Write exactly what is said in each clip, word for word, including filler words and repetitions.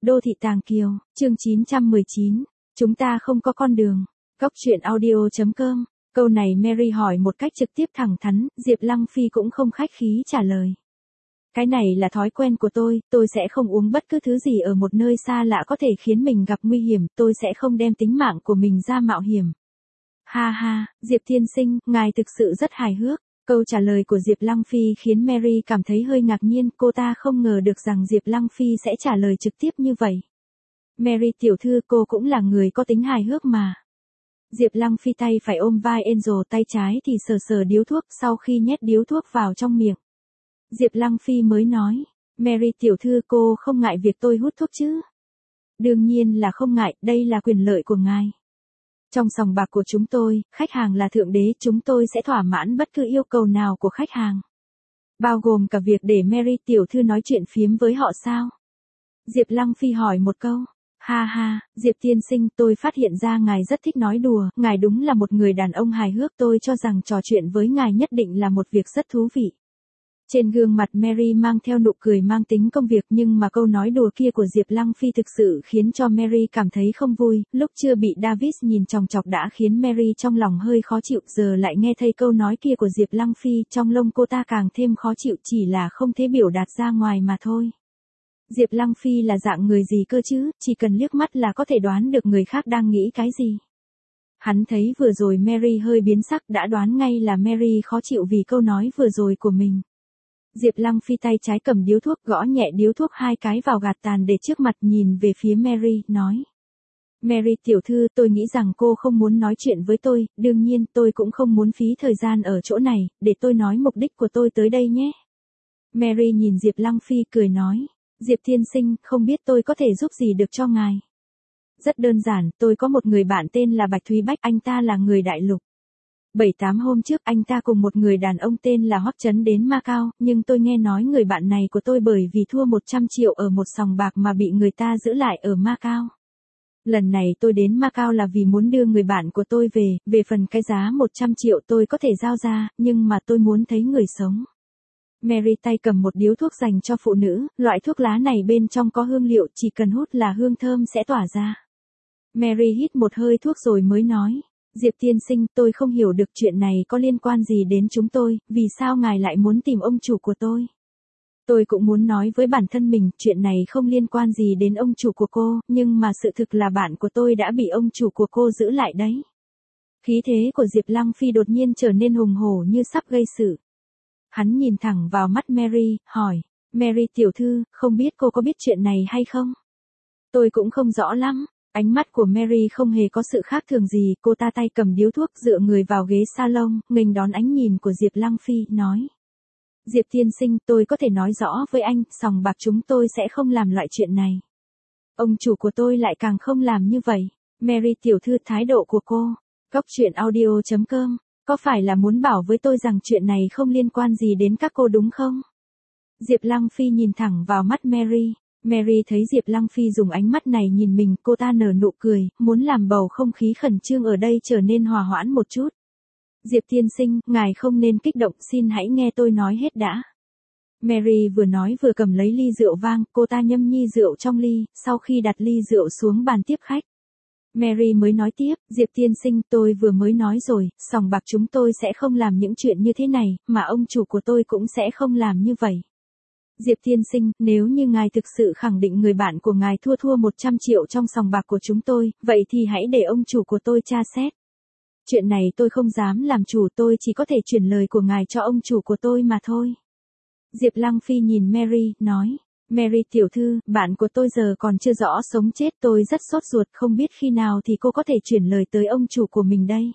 Đô thị Tàng Kiều, chương chín trăm mười chín. Chúng ta không có con đường. Góc truyện audio chấm com. Câu này Mary hỏi một cách trực tiếp thẳng thắn, Diệp Lăng Phi cũng không khách khí trả lời. Cái này là thói quen của tôi, tôi sẽ không uống bất cứ thứ gì ở một nơi xa lạ có thể khiến mình gặp nguy hiểm, tôi sẽ không đem tính mạng của mình ra mạo hiểm. Ha ha, Diệp tiên sinh, ngài thực sự rất hài hước. Câu trả lời của Diệp Lăng Phi khiến Mary cảm thấy hơi ngạc nhiên, cô ta không ngờ được rằng Diệp Lăng Phi sẽ trả lời trực tiếp như vậy. Mary tiểu thư, cô cũng là người có tính hài hước mà. Diệp Lăng Phi tay phải ôm vai Angel, tay trái thì sờ sờ điếu thuốc, sau khi nhét điếu thuốc vào trong miệng. Diệp Lăng Phi mới nói, Mary tiểu thư, cô không ngại việc tôi hút thuốc chứ? Đương nhiên là không ngại, đây là quyền lợi của ngài. Trong sòng bạc của chúng tôi, khách hàng là thượng đế, chúng tôi sẽ thỏa mãn bất cứ yêu cầu nào của khách hàng. Bao gồm cả việc để Mary tiểu thư nói chuyện phiếm với họ sao? Diệp Lăng Phi hỏi một câu. Ha ha, Diệp tiên sinh, tôi phát hiện ra ngài rất thích nói đùa, ngài đúng là một người đàn ông hài hước, tôi cho rằng trò chuyện với ngài nhất định là một việc rất thú vị. Trên gương mặt Mary mang theo nụ cười mang tính công việc, nhưng mà câu nói đùa kia của Diệp Lăng Phi thực sự khiến cho Mary cảm thấy không vui, lúc chưa bị Davis nhìn chòng chọc đã khiến Mary trong lòng hơi khó chịu, giờ lại nghe thấy câu nói kia của Diệp Lăng Phi, trong lông cô ta càng thêm khó chịu, chỉ là không thể biểu đạt ra ngoài mà thôi. Diệp Lăng Phi là dạng người gì cơ chứ, chỉ cần liếc mắt là có thể đoán được người khác đang nghĩ cái gì. Hắn thấy vừa rồi Mary hơi biến sắc, đã đoán ngay là Mary khó chịu vì câu nói vừa rồi của mình. Diệp Lăng Phi tay trái cầm điếu thuốc, gõ nhẹ điếu thuốc hai cái vào gạt tàn để trước mặt, nhìn về phía Mary, nói. Mary tiểu thư, tôi nghĩ rằng cô không muốn nói chuyện với tôi, đương nhiên tôi cũng không muốn phí thời gian ở chỗ này, để tôi nói mục đích của tôi tới đây nhé. Mary nhìn Diệp Lăng Phi cười nói, Diệp tiên sinh, không biết tôi có thể giúp gì được cho ngài. Rất đơn giản, tôi có một người bạn tên là Bạch Thúy Bách, anh ta là người đại lục. Bảy tám hôm trước anh ta cùng một người đàn ông tên là Hoắc Chấn đến Macau, nhưng tôi nghe nói người bạn này của tôi bởi vì thua một trăm triệu ở một sòng bạc mà bị người ta giữ lại ở Macau. Lần này tôi đến Macau là vì muốn đưa người bạn của tôi về, về phần cái giá một trăm triệu tôi có thể giao ra, nhưng mà tôi muốn thấy người sống. Mary tay cầm một điếu thuốc dành cho phụ nữ, loại thuốc lá này bên trong có hương liệu, chỉ cần hút là hương thơm sẽ tỏa ra. Mary hít một hơi thuốc rồi mới nói. Diệp tiên sinh, tôi không hiểu được chuyện này có liên quan gì đến chúng tôi, vì sao ngài lại muốn tìm ông chủ của tôi? Tôi cũng muốn nói với bản thân mình, chuyện này không liên quan gì đến ông chủ của cô, nhưng mà sự thực là bạn của tôi đã bị ông chủ của cô giữ lại đấy. Khí thế của Diệp Lăng Phi đột nhiên trở nên hùng hổ như sắp gây sự. Hắn nhìn thẳng vào mắt Mary, hỏi, Mary tiểu thư, không biết cô có biết chuyện này hay không? Tôi cũng không rõ lắm. Ánh mắt của Mary không hề có sự khác thường gì, cô ta tay cầm điếu thuốc dựa người vào ghế salon, nghênh đón ánh nhìn của Diệp Lăng Phi, nói. Diệp tiên sinh, tôi có thể nói rõ với anh, sòng bạc chúng tôi sẽ không làm loại chuyện này. Ông chủ của tôi lại càng không làm như vậy. Mary tiểu thư, thái độ của cô. Góc truyện audio chấm com. Có phải là muốn bảo với tôi rằng chuyện này không liên quan gì đến các cô đúng không? Diệp Lăng Phi nhìn thẳng vào mắt Mary. Mary thấy Diệp Lăng Phi dùng ánh mắt này nhìn mình, cô ta nở nụ cười, muốn làm bầu không khí khẩn trương ở đây trở nên hòa hoãn một chút. Diệp tiên sinh, ngài không nên kích động, xin hãy nghe tôi nói hết đã. Mary vừa nói vừa cầm lấy ly rượu vang, cô ta nhâm nhi rượu trong ly, sau khi đặt ly rượu xuống bàn tiếp khách. Mary mới nói tiếp, Diệp tiên sinh, tôi vừa mới nói rồi, sòng bạc chúng tôi sẽ không làm những chuyện như thế này, mà ông chủ của tôi cũng sẽ không làm như vậy. Diệp tiên sinh, nếu như ngài thực sự khẳng định người bạn của ngài thua thua một trăm triệu trong sòng bạc của chúng tôi, vậy thì hãy để ông chủ của tôi tra xét. Chuyện này tôi không dám làm chủ, tôi chỉ có thể chuyển lời của ngài cho ông chủ của tôi mà thôi. Diệp Lăng Phi nhìn Mary, nói, Mary tiểu thư, bạn của tôi giờ còn chưa rõ sống chết, tôi rất sốt ruột, không biết khi nào thì cô có thể chuyển lời tới ông chủ của mình đây.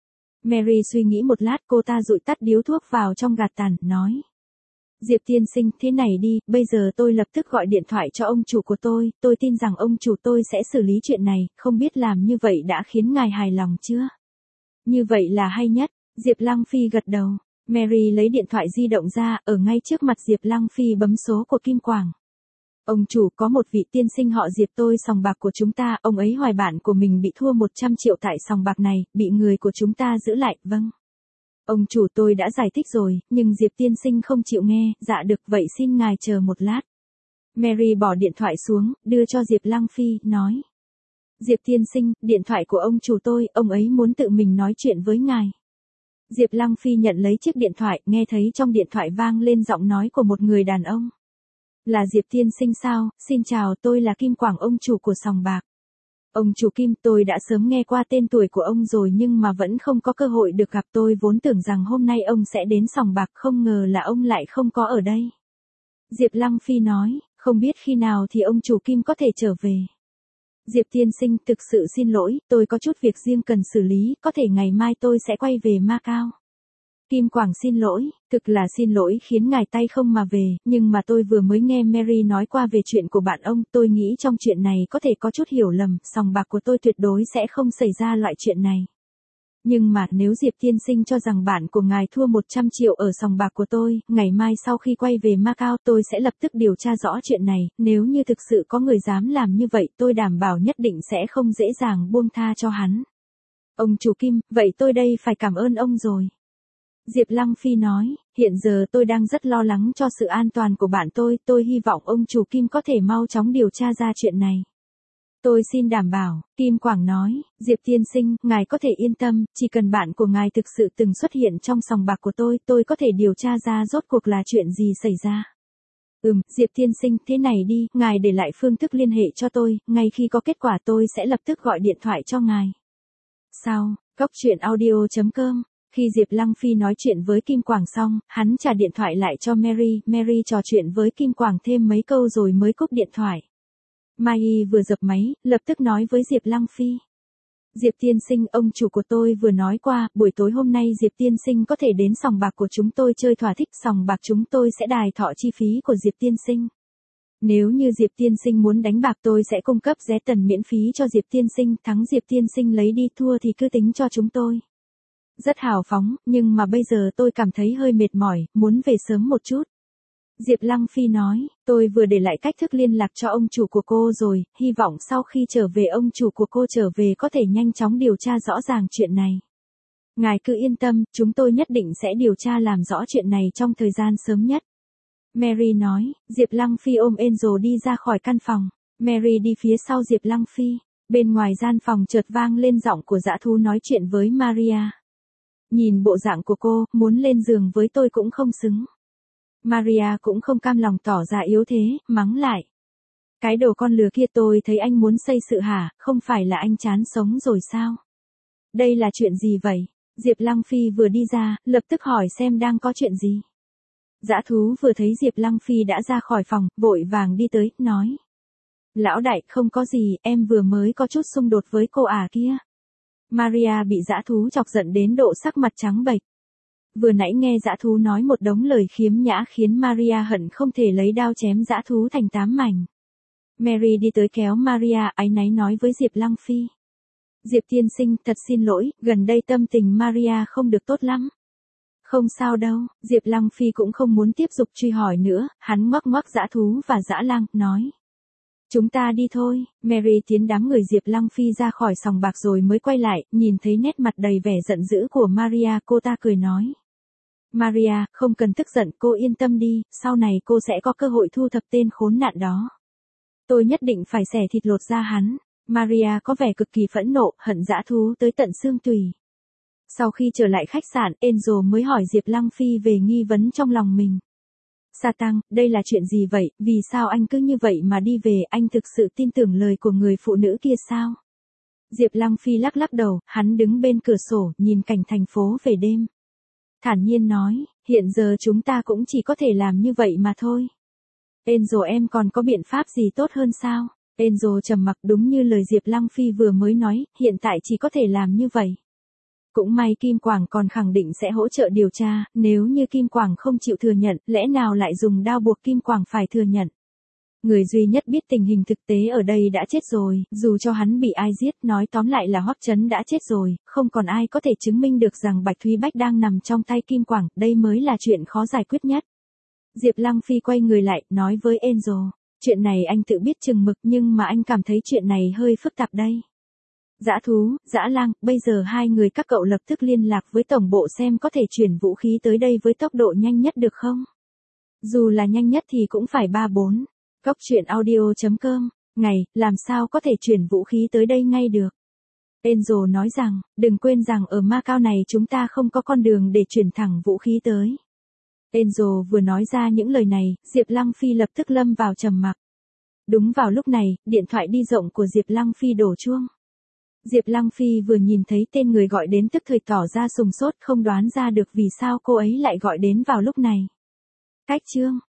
Mary suy nghĩ một lát, cô ta dụi tắt điếu thuốc vào trong gạt tàn, nói. Diệp tiên sinh, thế này đi, bây giờ tôi lập tức gọi điện thoại cho ông chủ của tôi, tôi tin rằng ông chủ tôi sẽ xử lý chuyện này, không biết làm như vậy đã khiến ngài hài lòng chưa? Như vậy là hay nhất, Diệp Lăng Phi gật đầu. Mary lấy điện thoại di động ra, ở ngay trước mặt Diệp Lăng Phi bấm số của Kim Quảng. Ông chủ, có một vị tiên sinh họ Diệp tôi sòng bạc của chúng ta, ông ấy hoài bạn của mình bị thua một trăm triệu tại sòng bạc này, bị người của chúng ta giữ lại, vâng. Ông chủ tôi đã giải thích rồi, nhưng Diệp tiên sinh không chịu nghe, dạ được vậy xin ngài chờ một lát. Mary bỏ điện thoại xuống, đưa cho Diệp Lăng Phi, nói. Diệp tiên sinh, điện thoại của ông chủ tôi, ông ấy muốn tự mình nói chuyện với ngài. Diệp Lăng Phi nhận lấy chiếc điện thoại, nghe thấy trong điện thoại vang lên giọng nói của một người đàn ông. Là Diệp tiên sinh sao, xin chào, tôi là Kim Quảng, ông chủ của sòng bạc. Ông chủ Kim, tôi đã sớm nghe qua tên tuổi của ông rồi nhưng mà vẫn không có cơ hội được gặp, tôi vốn tưởng rằng hôm nay ông sẽ đến sòng bạc, không ngờ là ông lại không có ở đây. Diệp Lăng Phi nói, không biết khi nào thì ông chủ Kim có thể trở về. Diệp tiên sinh, thực sự xin lỗi, tôi có chút việc riêng cần xử lý, có thể ngày mai tôi sẽ quay về Macau. Kim Quảng xin lỗi, thực là xin lỗi khiến ngài tay không mà về, nhưng mà tôi vừa mới nghe Mary nói qua về chuyện của bạn ông, tôi nghĩ trong chuyện này có thể có chút hiểu lầm, sòng bạc của tôi tuyệt đối sẽ không xảy ra loại chuyện này. Nhưng mà nếu Diệp tiên sinh cho rằng bạn của ngài thua một trăm triệu ở sòng bạc của tôi, ngày mai sau khi quay về Macau tôi sẽ lập tức điều tra rõ chuyện này, nếu như thực sự có người dám làm như vậy tôi đảm bảo nhất định sẽ không dễ dàng buông tha cho hắn. Ông chủ Kim, vậy tôi đây phải cảm ơn ông rồi. Diệp Lăng Phi nói, hiện giờ tôi đang rất lo lắng cho sự an toàn của bạn tôi, tôi hy vọng ông chủ Kim có thể mau chóng điều tra ra chuyện này. Tôi xin đảm bảo, Kim Quảng nói, Diệp tiên sinh, ngài có thể yên tâm, chỉ cần bạn của ngài thực sự từng xuất hiện trong sòng bạc của tôi, tôi có thể điều tra ra rốt cuộc là chuyện gì xảy ra. Ừm, Diệp tiên sinh, thế này đi, ngài để lại phương thức liên hệ cho tôi, ngay khi có kết quả tôi sẽ lập tức gọi điện thoại cho ngài. Sau, Cốc truyện audio chấm com. Khi Diệp Lăng Phi nói chuyện với Kim Quảng xong, hắn trả điện thoại lại cho Mary, Mary trò chuyện với Kim Quảng thêm mấy câu rồi mới cúp điện thoại. Mai vừa dập máy, lập tức nói với Diệp Lăng Phi. Diệp tiên sinh, ông chủ của tôi vừa nói qua, buổi tối hôm nay Diệp tiên sinh có thể đến sòng bạc của chúng tôi chơi thỏa thích, sòng bạc chúng tôi sẽ đài thọ chi phí của Diệp tiên sinh. Nếu như Diệp tiên sinh muốn đánh bạc tôi sẽ cung cấp vé tần miễn phí cho Diệp tiên sinh, thắng Diệp tiên sinh lấy đi, thua thì cứ tính cho chúng tôi. Rất hào phóng, nhưng mà bây giờ tôi cảm thấy hơi mệt mỏi, muốn về sớm một chút. Diệp Lăng Phi nói, tôi vừa để lại cách thức liên lạc cho ông chủ của cô rồi, hy vọng sau khi trở về ông chủ của cô trở về có thể nhanh chóng điều tra rõ ràng chuyện này. Ngài cứ yên tâm, chúng tôi nhất định sẽ điều tra làm rõ chuyện này trong thời gian sớm nhất. Mary nói, Diệp Lăng Phi ôm Angel đi ra khỏi căn phòng. Mary đi phía sau Diệp Lăng Phi. Bên ngoài gian phòng chợt vang lên giọng của dã thú nói chuyện với Maria. Nhìn bộ dạng của cô, muốn lên giường với tôi cũng không xứng. Maria cũng không cam lòng tỏ ra yếu thế, mắng lại. Cái đồ con lừa kia, tôi thấy anh muốn xây sự hả, không phải là anh chán sống rồi sao? Đây là chuyện gì vậy? Diệp Lăng Phi vừa đi ra, lập tức hỏi xem đang có chuyện gì. Dã thú vừa thấy Diệp Lăng Phi đã ra khỏi phòng, vội vàng đi tới, nói. Lão đại, không có gì, em vừa mới có chút xung đột với cô ả kia. Maria bị dã thú chọc giận đến độ sắc mặt trắng bệch. Vừa nãy nghe dã thú nói một đống lời khiếm nhã khiến Maria hận không thể lấy đao chém dã thú thành tám mảnh. Mary đi tới kéo Maria, áy náy nói với Diệp Lăng Phi. Diệp tiên sinh, thật xin lỗi, gần đây tâm tình Maria không được tốt lắm. Không sao đâu, Diệp Lăng Phi cũng không muốn tiếp tục truy hỏi nữa, hắn ngoắc ngoắc dã thú và dã lang, nói. Chúng ta đi thôi. Mary tiến đám người Diệp Lăng Phi ra khỏi sòng bạc rồi mới quay lại, nhìn thấy nét mặt đầy vẻ giận dữ của Maria, cô ta cười nói. Maria, không cần tức giận, cô yên tâm đi, sau này cô sẽ có cơ hội thu thập tên khốn nạn đó. Tôi nhất định phải xẻ thịt lột da hắn. Maria có vẻ cực kỳ phẫn nộ, hận dã thú tới tận xương tủy. Sau khi trở lại khách sạn, Angel mới hỏi Diệp Lăng Phi về nghi vấn trong lòng mình. Sa Tăng, đây là chuyện gì vậy, vì sao anh cứ như vậy mà đi về, anh thực sự tin tưởng lời của người phụ nữ kia sao? Diệp Lăng Phi lắc lắc đầu, hắn đứng bên cửa sổ, nhìn cảnh thành phố về đêm. Thản nhiên nói, hiện giờ chúng ta cũng chỉ có thể làm như vậy mà thôi. Angel, em còn có biện pháp gì tốt hơn sao? Angel trầm mặc, đúng như lời Diệp Lăng Phi vừa mới nói, hiện tại chỉ có thể làm như vậy. Cũng may Kim Quảng còn khẳng định sẽ hỗ trợ điều tra, nếu như Kim Quảng không chịu thừa nhận, lẽ nào lại dùng đao buộc Kim Quảng phải thừa nhận. Người duy nhất biết tình hình thực tế ở đây đã chết rồi, dù cho hắn bị ai giết, nói tóm lại là Hoắc Chấn đã chết rồi, không còn ai có thể chứng minh được rằng Bạch Thúy Bách đang nằm trong tay Kim Quảng, đây mới là chuyện khó giải quyết nhất. Diệp Lăng Phi quay người lại, nói với Angel, chuyện này anh tự biết chừng mực nhưng mà anh cảm thấy chuyện này hơi phức tạp đây. Dã thú, dã lang, bây giờ hai người các cậu lập tức liên lạc với tổng bộ xem có thể chuyển vũ khí tới đây với tốc độ nhanh nhất được không? Dù là nhanh nhất thì cũng phải ba bốn. Cốc truyện audio chấm com, ngày, làm sao có thể chuyển vũ khí tới đây ngay được. Enzo nói rằng, đừng quên rằng ở Macau này chúng ta không có con đường để chuyển thẳng vũ khí tới. Enzo vừa nói ra những lời này, Diệp Lăng Phi lập tức lâm vào trầm mặc. Đúng vào lúc này, điện thoại đi rộng của Diệp Lăng Phi đổ chuông. Diệp Lăng Phi vừa nhìn thấy tên người gọi đến tức thời tỏ ra sùng sốt, không đoán ra được vì sao cô ấy lại gọi đến vào lúc này. Cách chương